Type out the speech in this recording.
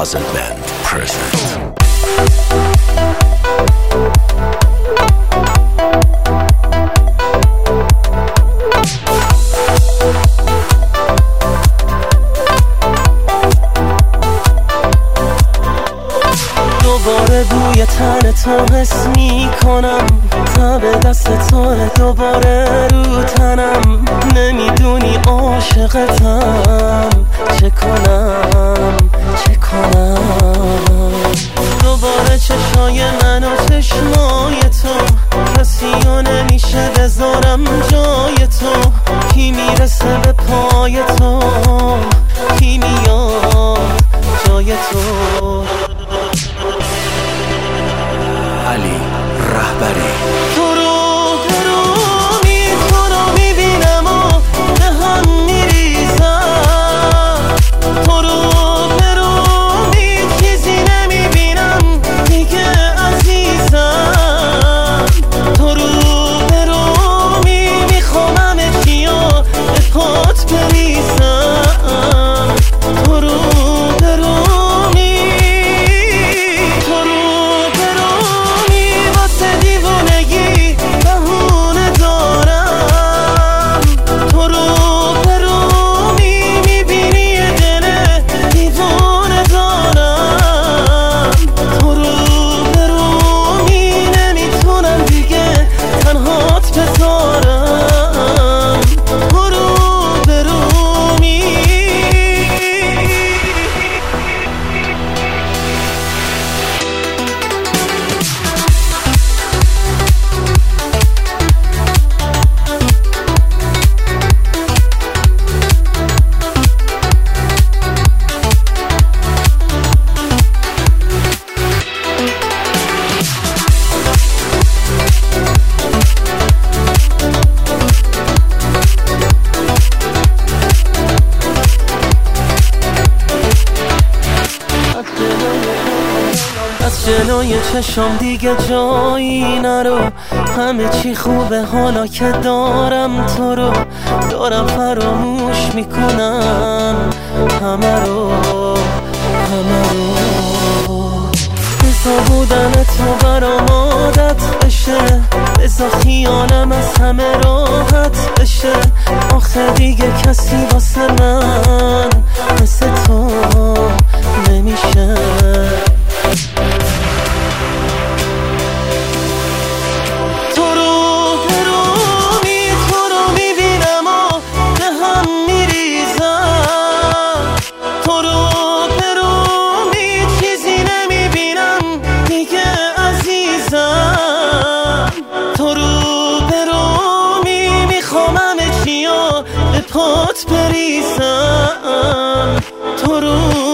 Puzzle Band present. دوباره بوی تن تو حس میکنم، تب دست تو دوباره رو تنم. نمیدونی عاشقتم، چه کنم چه کنم. دوباره چشای من و چشمای تو، کسی رو نمیشه بذارم جای تو. کی میرسه به پای تو، کی میاد جای تو. علی رهبری. تو رو میبینم و به هم میریزم. تو رو چیزی نمیبینم دیگه عزیزم. تو رو میخوامم چیا به پات بریزم. تو رو جلوی چشم دیگه جایی نرو. همه چی خوبه حالا که دارم تو رو. دارم فراموش میکنم همه رو. بزا بودن تو برام عادت بشه، بزا خیالم از همه راحت بشه. آخه دیگه کسی واسه من مثل تو نمیشه. پات بریزم. تو رو